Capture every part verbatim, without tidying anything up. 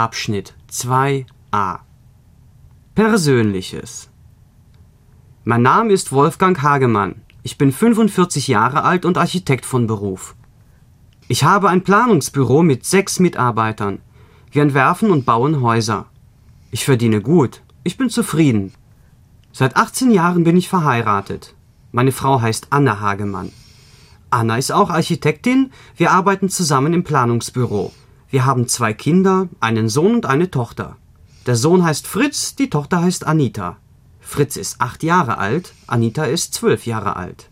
Abschnitt zwei a. Persönliches. Mein Name ist Wolfgang Hagemann. Ich bin fünfundvierzig Jahre alt und Architekt von Beruf. Ich habe ein Planungsbüro mit sechs Mitarbeitern. Wir entwerfen und bauen Häuser. Ich verdiene gut. Ich bin zufrieden. Seit achtzehn Jahren bin ich verheiratet. Meine Frau heißt Anna Hagemann. Anna ist auch Architektin. Wir arbeiten zusammen im Planungsbüro. Wir haben zwei Kinder, einen Sohn und eine Tochter. Der Sohn heißt Fritz, die Tochter heißt Anita. Fritz ist acht Jahre alt, Anita ist zwölf Jahre alt.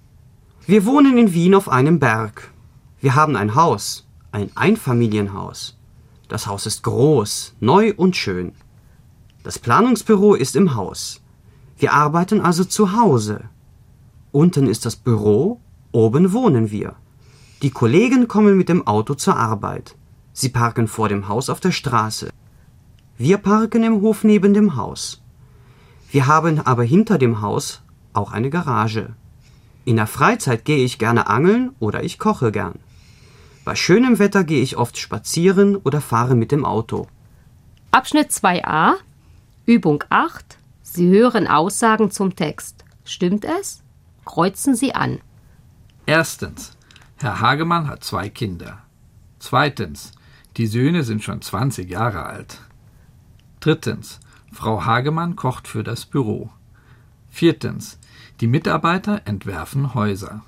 Wir wohnen in Wien auf einem Berg. Wir haben ein Haus, ein Einfamilienhaus. Das Haus ist groß, neu und schön. Das Planungsbüro ist im Haus. Wir arbeiten also zu Hause. Unten ist das Büro, oben wohnen wir. Die Kollegen kommen mit dem Auto zur Arbeit. Sie parken vor dem Haus auf der Straße. Wir parken im Hof neben dem Haus. Wir haben aber hinter dem Haus auch eine Garage. In der Freizeit gehe ich gerne angeln oder ich koche gern. Bei schönem Wetter gehe ich oft spazieren oder fahre mit dem Auto. Abschnitt zwei a, Übung acht. Sie hören Aussagen zum Text. Stimmt es? Kreuzen Sie an. Erstens. Herr Hagemann hat zwei Kinder. Zweitens. Die Söhne sind schon zwanzig Jahre alt. Drittens. Frau Hagemann kocht für das Büro. Viertens. Die Mitarbeiter entwerfen Häuser.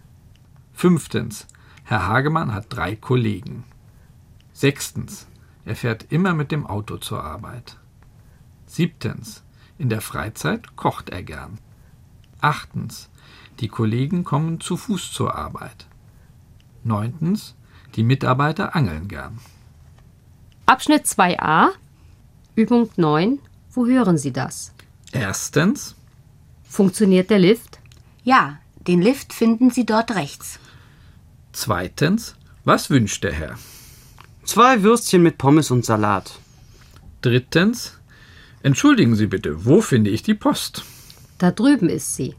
Fünftens. Herr Hagemann hat drei Kollegen. Sechstens. Er fährt immer mit dem Auto zur Arbeit. Siebtens. In der Freizeit kocht er gern. Achtens. Die Kollegen kommen zu Fuß zur Arbeit. Neuntens. Die Mitarbeiter angeln gern. Abschnitt zwei a, Übung neun. Wo hören Sie das? Erstens. Funktioniert der Lift? Ja, den Lift finden Sie dort rechts. Zweitens. Was wünscht der Herr? Zwei Würstchen mit Pommes und Salat. Drittens. Entschuldigen Sie bitte, wo finde ich die Post? Da drüben ist sie.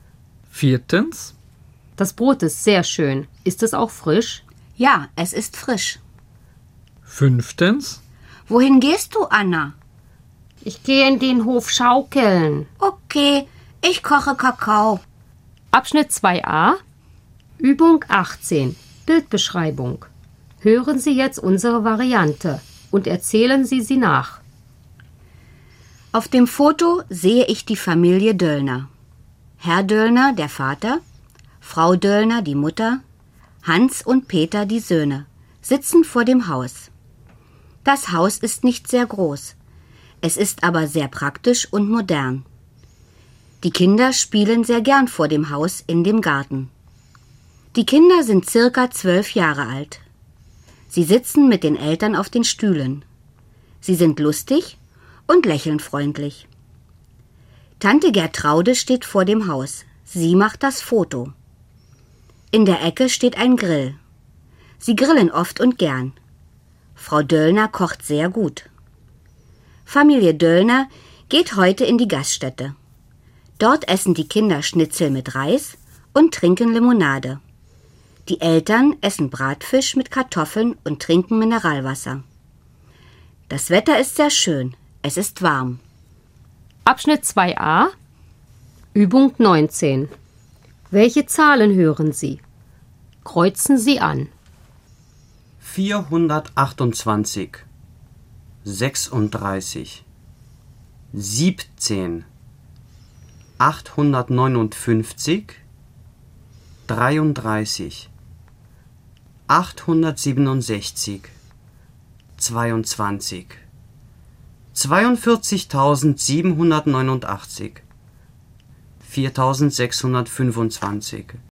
Viertens. Das Brot ist sehr schön. Ist es auch frisch? Ja, es ist frisch. Fünftens. Wohin gehst du, Anna? Ich gehe in den Hof schaukeln. Okay, ich koche Kakao. Abschnitt zwei a, Übung achtzehn. Bildbeschreibung. Hören Sie jetzt unsere Variante und erzählen Sie sie nach. Auf dem Foto sehe ich die Familie Döllner. Herr Döllner, der Vater, Frau Döllner, die Mutter, Hans und Peter, die Söhne, sitzen vor dem Haus. Das Haus ist nicht sehr groß. Es ist aber sehr praktisch und modern. Die Kinder spielen sehr gern vor dem Haus in dem Garten. Die Kinder sind circa zwölf Jahre alt. Sie sitzen mit den Eltern auf den Stühlen. Sie sind lustig und lächeln freundlich. Tante Gertraude steht vor dem Haus. Sie macht das Foto. In der Ecke steht ein Grill. Sie grillen oft und gern. Frau Döllner kocht sehr gut. Familie Döllner geht heute in die Gaststätte. Dort essen die Kinder Schnitzel mit Reis und trinken Limonade. Die Eltern essen Bratfisch mit Kartoffeln und trinken Mineralwasser. Das Wetter ist sehr schön. Es ist warm. Abschnitt zwei a, Übung neunzehn. Welche Zahlen hören Sie? Kreuzen Sie an. vierhundertachtundzwanzig, sechsunddreißig, siebzehn, achthundertneunundfünfzig, dreiunddreißig, achthundertsiebenundsechzig, zweiundzwanzig, zweiundvierzigtausendsiebenhundertneunundachtzig, viertausendsechshundertfünfundzwanzig